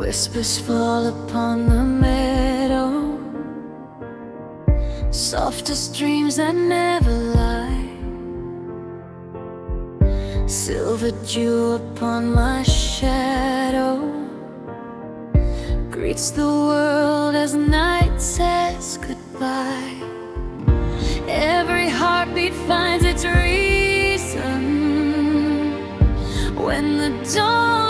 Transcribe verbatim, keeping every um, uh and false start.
Whispers fall upon the meadow, softest dreams that never lie. Silver dew upon my shadow greets the world as night says goodbye. Every heartbeat finds its reason when the dawn